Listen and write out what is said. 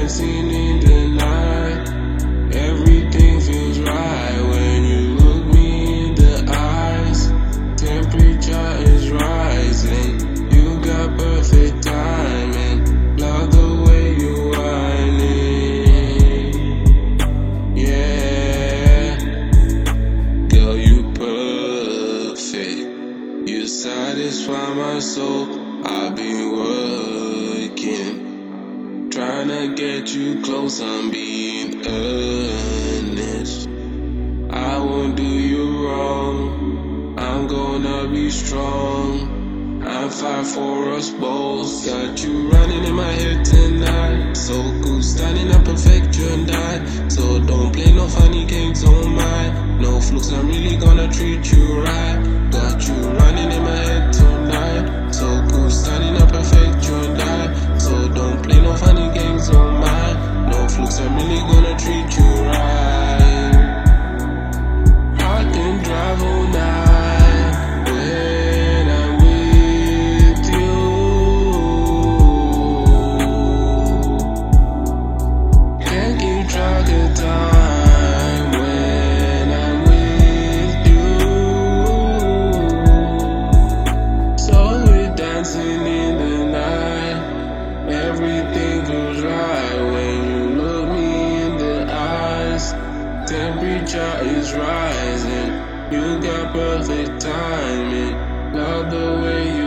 dancing in the night. Everything feels right when you look me in the eyes. Temperature is rising. You got perfect timing. Love the way you whining. Yeah, girl, you perfect. You satisfy my soul. I've been working, tryna get you close. I'm being earnest. I won't do you wrong. I'm gonna be strong. I'm fight for us both. Got you running in my head tonight. So cool, standing up, perfect, you and I. So don't play no funny games on mine. No flukes, I'm really gonna treat you right. Got you running in my head tonight. So cool, standing up, perfect, you and I. So don't play no funny games on mine. No flukes, I'm really gonna treat you right. I can drive all night when I'm with you. Can't keep track of time when I'm with you. So we're dancing in the night. Everything feels right when you look me in the eyes. Temperature is rising. You got perfect timing. Love the way you